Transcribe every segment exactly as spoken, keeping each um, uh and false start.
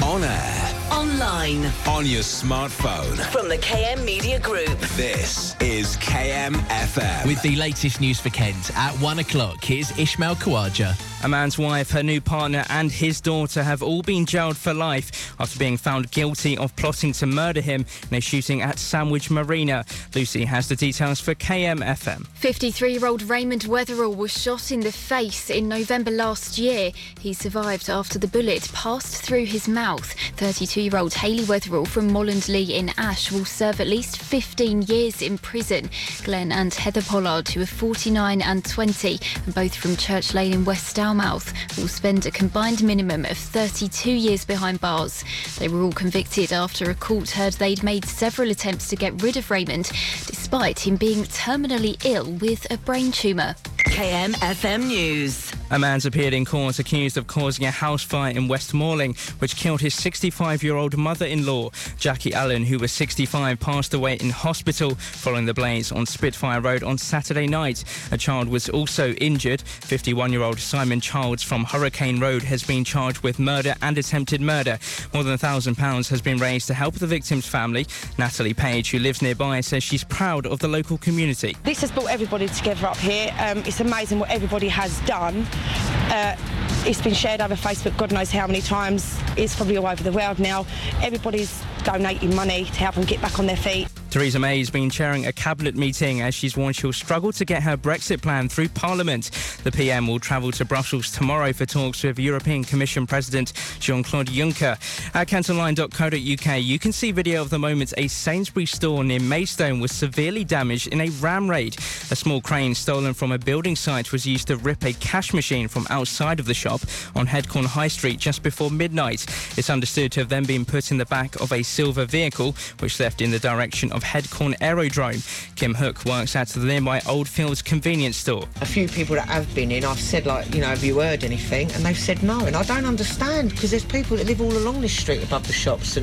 On air. Online. On your smartphone. From the K M Media Group. This is K M F M. With the latest news for Kent at one o'clock, here's Ishmael Kawaja. A man's wife, her new partner and his daughter have all been jailed for life after being found guilty of plotting to murder him in a shooting at Sandwich Marina. Lucy has the details for K M F M. fifty-three-year-old Raymond Weatherall was shot in the face in November last year. He survived after the bullet passed through his mouth. thirty-two-year-old Hayley Weatherall from Molland-Lee in Ash will serve at least fifteen years in prison. Glenn and Heather Pollard, who are forty-nine and twenty, and both from Church Lane in West Dalmouth, will spend a combined minimum of thirty-two years behind bars. They were all convicted after a court heard they'd made several attempts to get rid of Raymond, despite him being terminally ill with a brain tumour. K M F M News. A man's appeared in court accused of causing a house fire in West Malling, which killed his sixty-five-year-old mother-in-law. Jackie Allen, who was sixty-five, passed away in hospital following the blaze on Spitfire Road on Saturday night. A child was also injured. fifty-one-year-old Simon Childs from Hurricane Road has been charged with murder and attempted murder. More than one thousand pounds has been raised to help the victim's family. Natalie Page, who lives nearby, says she's proud of the local community. This has brought everybody together up here. Um, it's amazing what everybody has done. Uh, it's been shared over Facebook God knows how many times. It's probably all over the world now. Everybody's donating money to help them get back on their feet. Theresa May has been chairing a cabinet meeting as she's warned she'll struggle to get her Brexit plan through Parliament. The P M will travel to Brussels tomorrow for talks with European Commission President Jean-Claude Juncker. At kent online dot co dot U K, you can see video of the moment a Sainsbury's store near Maidstone was severely damaged in a ram raid. A small crane stolen from a building site was used to rip a cash machine from outside of the shop on Headcorn High Street just before midnight. It's understood to have then been put in the back of a silver vehicle, which left in the direction of Headcorn Aerodrome. Kim Hook works at the nearby Oldfields convenience store. A few people that have been in, I've said, like, you know, have you heard anything? And they've said no. And I don't understand, because there's people that live all along this street above the shops, and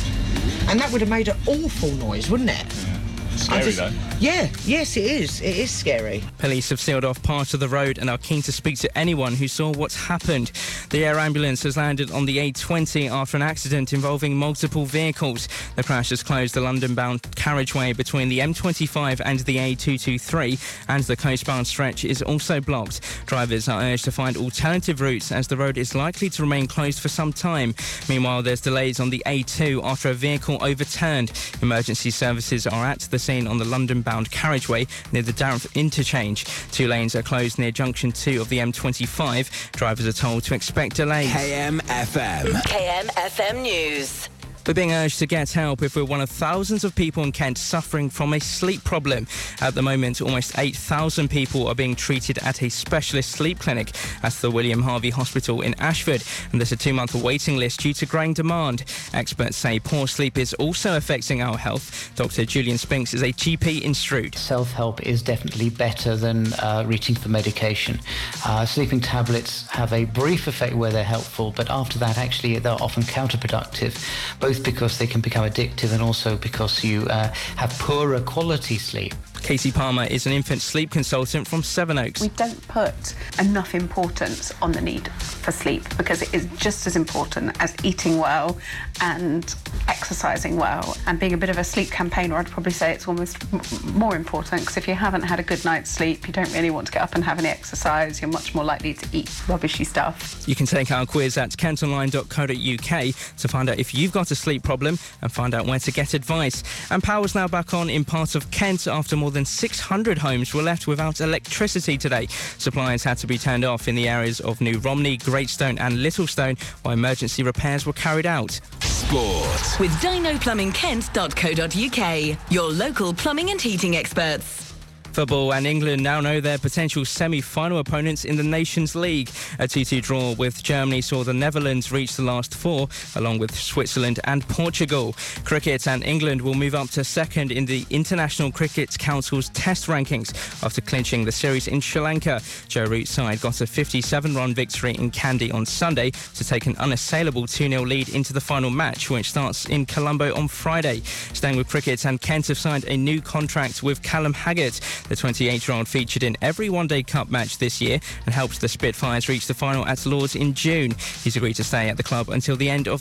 mm. and that would have made an awful noise, wouldn't it? Yeah. Scary, just, though. Yeah, yes, it is. It is scary. Police have sealed off part of the road and are keen to speak to anyone who saw what's happened. The air ambulance has landed on the A twenty after an accident involving multiple vehicles. The crash has closed the London-bound carriageway between the M twenty-five and the A two twenty-three, and the coastbound stretch is also blocked. Drivers are urged to find alternative routes as the road is likely to remain closed for some time. Meanwhile, there's delays on the A two after a vehicle overturned. Emergency services are at the scene on the London-bound carriageway near the Dartmouth interchange. Two lanes are closed near junction two of the M twenty-five. Drivers are told to expect delays. K M F M. K M F M News. We're being urged to get help if we're one of thousands of people in Kent suffering from a sleep problem. At the moment, almost eight thousand people are being treated at a specialist sleep clinic at the William Harvey Hospital in Ashford, and there's a two-month waiting list due to growing demand. Experts say poor sleep is also affecting our health. Doctor Julian Spinks is a G P in Strood. Self-help is definitely better than uh, reaching for medication. Uh, sleeping tablets have a brief effect where they're helpful, but after that, actually, they're often counterproductive, both because they can become addictive and also because you uh, have poorer quality sleep. Katie Palmer is an infant sleep consultant from Sevenoaks. We don't put enough importance on the need for sleep because it is just as important as eating well and exercising well. And being a bit of a sleep campaigner, I'd probably say it's almost m- more important, because if you haven't had a good night's sleep, you don't really want to get up and have any exercise. You're much more likely to eat rubbishy stuff. You can take our quiz at kent online dot co dot U K to find out if you've got a sleep problem and find out where to get advice. And power's now back on in parts of Kent after more than six hundred homes were left without electricity today. Supplies had to be turned off in the areas of New Romney, Greatstone and Littlestone while emergency repairs were carried out. Sport. With dino plumbing kent dot co dot U K, your local plumbing and heating experts. Football, and England now know their potential semi-final opponents in the Nations League. A two two draw with Germany saw the Netherlands reach the last four, along with Switzerland and Portugal. Cricket, and England will move up to second in the International Cricket Council's test rankings after clinching the series in Sri Lanka. Joe Root's side got a fifty-seven run victory in Kandy on Sunday to take an unassailable two nil lead into the final match, which starts in Colombo on Friday. Staying with cricket, and Kent have signed a new contract with Callum Haggart. The twenty-eight-year-old featured in every One Day Cup match this year and helped the Spitfires reach the final at Lords in June. He's agreed to stay at the club until the end of the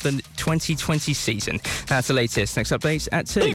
twenty twenty season. That's the latest. Next updates at two.